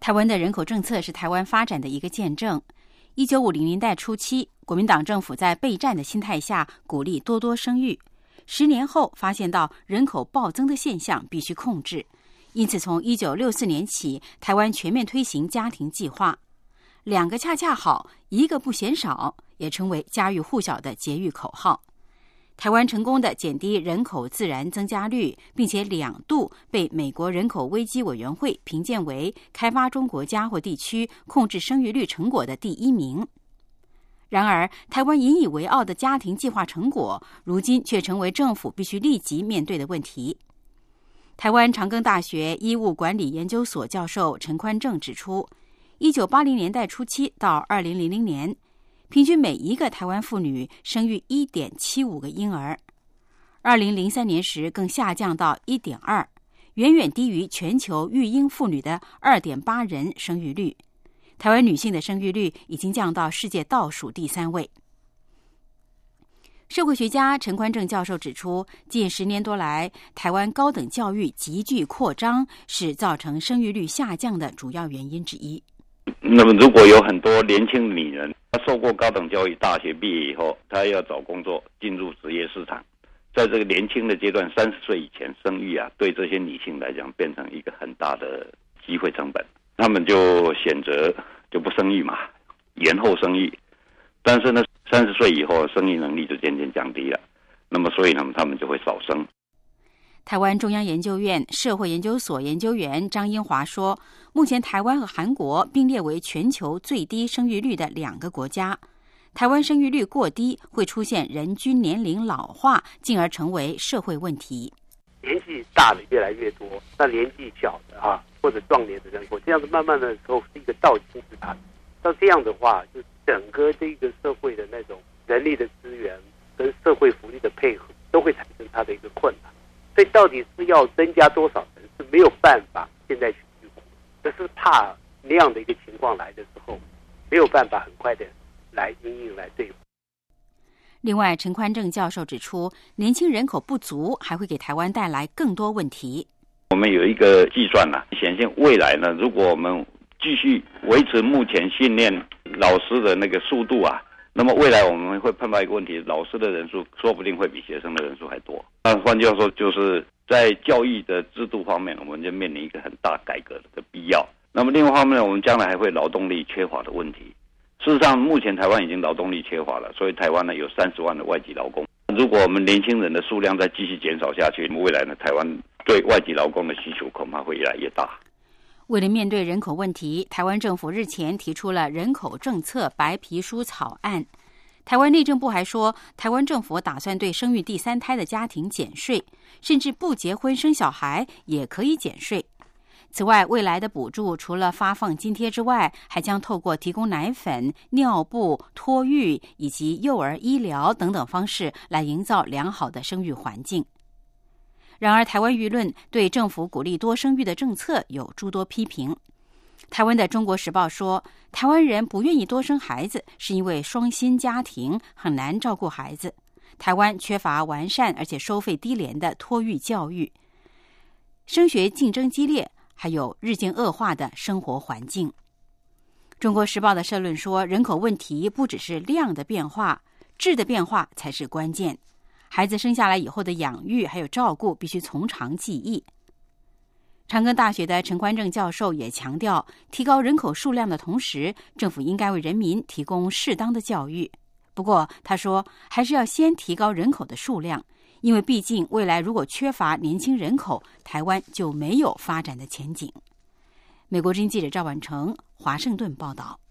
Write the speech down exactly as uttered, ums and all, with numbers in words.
台湾的人口政策是台湾发展的一个见证。一九五零年代初期，国民党政府在备战的心态下，鼓励多多生育。十年后，发现到人口暴增的现象必须控制，因此从一九六四年起，台湾全面推行家庭计划。两个恰恰好，一个不嫌少，也成为家喻户晓的节育口号。台湾成功的减低人口自然增加率，并且两度被美国人口危机委员会评鉴为开发中国家或地区控制生育率成果的第一名。然而，台湾引以为傲的家庭计划成果，如今却成为政府必须立即面对的问题。台湾长庚大学医务管理研究所教授陈宽正指出，一九八零年代初期到二零零零年，平均每一个台湾妇女生育 一点七五 个婴儿，二零零三年时更下降到 一点二， 远远低于全球育婴妇女的 二点八 人生育率。台湾女性的生育率已经降到世界倒数第三位。社会学家陈宽正教授指出，近十年多来，台湾高等教育急剧扩张是造成生育率下降的主要原因之一。 那么如果有很多年轻女人，她受过高等教育，大学毕业以后，她要找工作，进入职业市场，在这个年轻的阶段，三十岁以前生育啊，对这些女性来讲变成一个很大的机会成本，她们就选择就不生育嘛，延后生育。但是呢，三十岁以后生育能力就渐渐降低了，那么所以呢，他们就会少生。 台湾中央研究院社会研究所研究员张英华说，目前台湾和韩国并列为全球最低生育率的两个国家。台湾生育率过低会出现人均年龄老化，进而成为社会问题。 年纪大的越来越多，那年纪小的啊或者壮年的人口，这样子慢慢的时候是一个倒金字塔。到这样的话，就整个这个社会的那种人力的资源跟社会福利的配合，都会产生它的一个困难。所以到底是要增加多少人是没有办法现在去预估，可是怕那样的一个情况来的时候，没有办法很快的来因应来对付。 另外，陈宽正教授指出，年轻人口不足还会给台湾带来更多问题。 我们有一个计算啊，显现未来呢，如果我们继续维持目前训练老师的那个速度啊，那么未来我们会碰到一个问题，老师的人数说不定会比学生的人数还多。那换句话说，就是在教育的制度方面，我们就面临一个很大改革的必要。那么另外一方面，我们将来还会劳动力缺乏的问题。事实上，目前台湾已经劳动力缺乏了，所以台湾呢有三十万的外籍劳工。如果我们年轻人的数量再继续减少下去，未来呢，台湾对外籍劳工的需求恐怕会越来越大。 为了面对人口问题，台湾政府日前提出了人口政策白皮书草案。台湾内政部还说，台湾政府打算对生育第三胎的家庭减税，甚至不结婚生小孩也可以减税。此外，未来的补助除了发放津贴之外，还将透过提供奶粉、尿布、托育以及幼儿医疗等等方式来营造良好的生育环境。然而，台湾舆论对政府鼓励多生育的政策有诸多批评。台湾的《中国时报》说，台湾人不愿意多生孩子，是因为双薪家庭很难照顾孩子。台湾缺乏完善而且收费低廉的托育教育，升学竞争激烈，还有日渐恶化的生活环境。《中国时报》的社论说，人口问题不只是量的变化，质的变化才是关键。孩子生下来以后的养育还有照顾必须从长计议。长庚大学的陈宽正教授也强调，提高人口数量的同时，政府应该为人民提供适当的教育。不过，他说还是要先提高人口的数量，因为毕竟未来如果缺乏年轻人口，台湾就没有发展的前景。美国之音记者赵婉成华盛顿报道。